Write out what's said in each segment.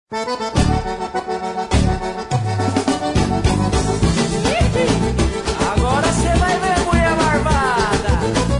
Agora cê vai ver, mulher marvada.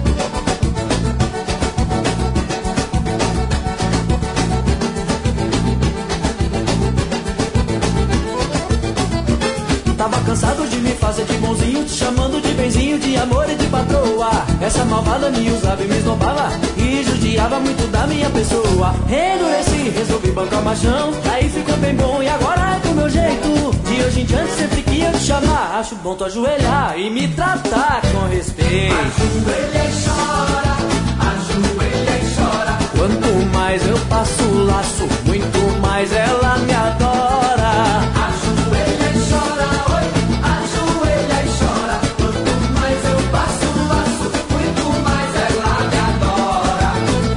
Tava cansado de me fazer de bonzinho, te chamando de benzinho, de amor e de patroa. Essa malvada me usava e me esnobava e judiava muito da minha pessoa. Endureci, resolvi bancar o machão, aí ficou bem bom e agora é do meu jeito. De hoje em diante sempre que eu te chamar, acho bom tu ajoelhar e me tratar com respeito. Ajoelha e chora, ajoelha e chora. Quanto mais eu passo o laço, muito mais ela me adora. Ajoelha e chora, oi, ajoelha e chora. Quanto mais eu passo o laço, muito mais ela me adora.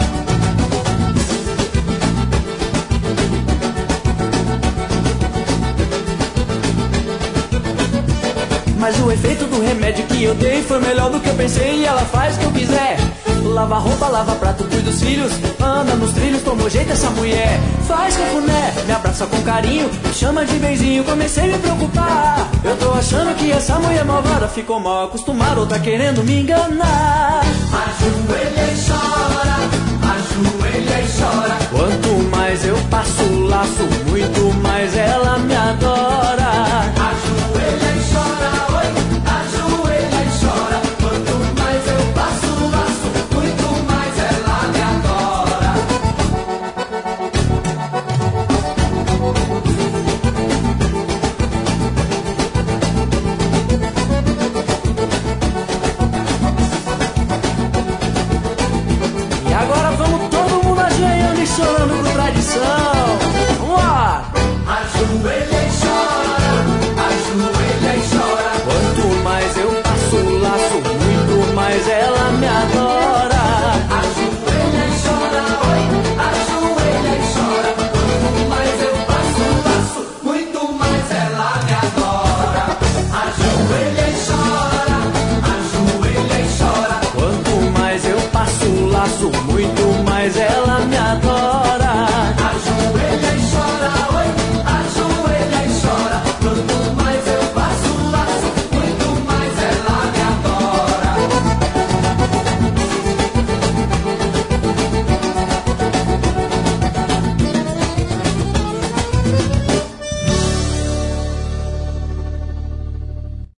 Mas o efeito do remédio que eu dei foi melhor do que eu pensei e ela faz o que eu quiser. Lava roupa, lava prato, cuida dos filhos, anda nos trilhos, tomou jeito essa mulher. Faz cafuné, me abraça com carinho, me chama de benzinho, comecei a me preocupar. Eu tô achando que essa mulher malvada ficou mal acostumada ou tá querendo me enganar. Ajoelha e chora, ajoelha e chora. Quanto mais eu passo o laço, muito